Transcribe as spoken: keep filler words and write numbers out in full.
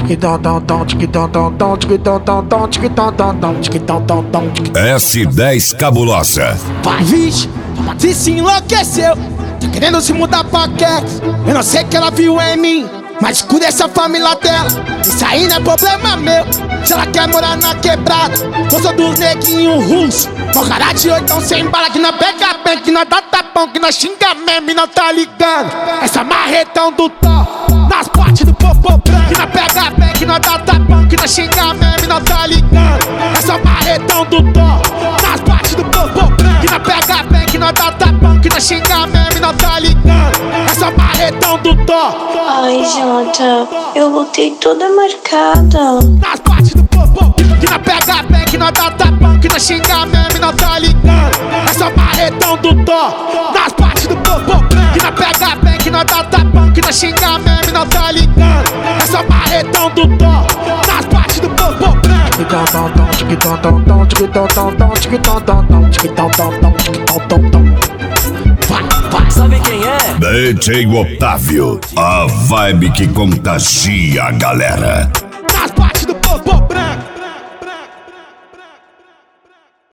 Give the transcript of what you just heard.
S dez Cabulosa. Vai, vixe, se se enlouqueceu. Tá querendo se mudar pra Quex. Eu não sei que ela viu em mim, mas escuta essa família dela. Isso aí não é problema meu. Se ela quer morar na quebrada, gosta dos neguinhos russos. Mó cara de oitão sem bala, que nós pega bem, que nós dá tapão, que nós xinga mesmo e não tá ligando. Essa marretão do Thor, nas partes do popô branco, que nós pega bem, que nós dá tapão, que nós xinga mesmo e não tá ligando. Essa marretão do Thor, nas partes do popô branco, que nós pega bem, que nós dá tapão, que nós xinga mesmo e não tá ligando. Essa marretão do Thor. Ai, Jota, eu voltei toda marcada. Nas partes do popô, que nós pega bem, que nós dá tapão, que nós xinga mesmo e não tá ligando. Essa marretão do Thor, nas partes do popô, que nós pega bem, que nós dá tapão, que nós xinga mesmo e não tá ligando. Essa marretão do Thor, nas partes do popô. Vai, vai, sabe quem é? D J Otávio, a vibe que contagia a galera. nas partes do popô branco.